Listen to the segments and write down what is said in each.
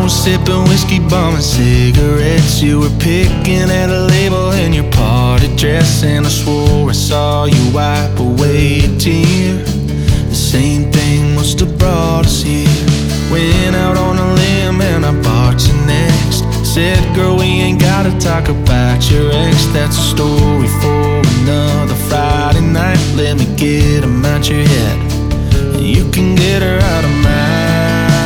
sipping whiskey, bumming cigarettes. You were picking at a label in your party dress, and I swore I saw you wipe away a tear. The same thing must have brought us here. Went out on a limb and I bought you next. Said, girl, we ain't gotta talk about your ex. That's a story for another Friday night. Let me get him out your head, and you can get her out of mine.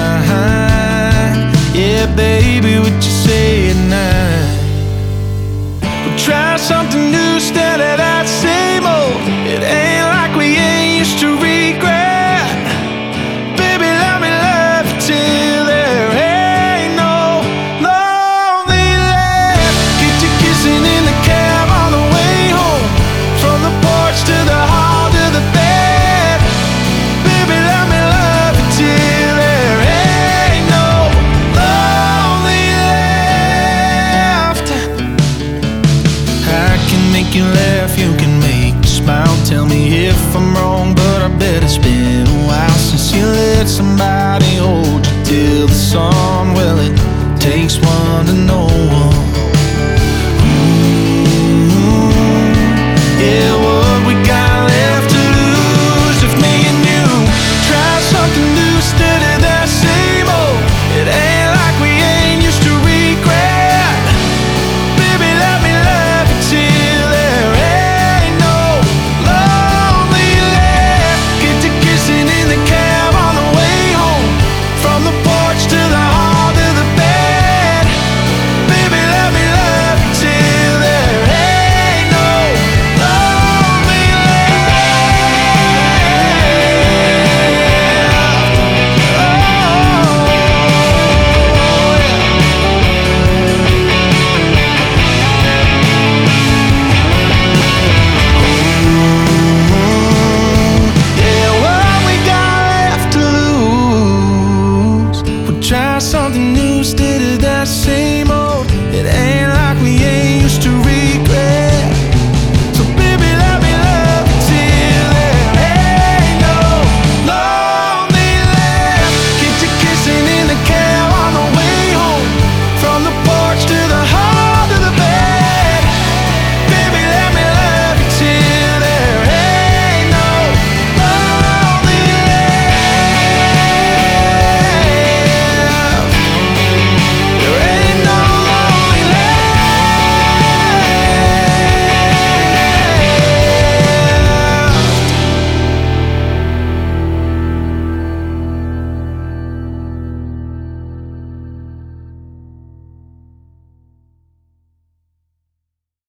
Yeah, baby, what you say at night? We'll try something new instead of that same old. It ain't like we ain't used to regret. Baby, let me love you till there ain't no lonely left. Get you kissing in the cab on the way home, from the porch to the hall to the bed. Baby, let me love you till there ain't no lonely left. I can make you laugh, you can make me smile. Tell me if I'm wrong, but I bet it's been a while since you let somebody hold you till the sun. Well, it takes one to know one.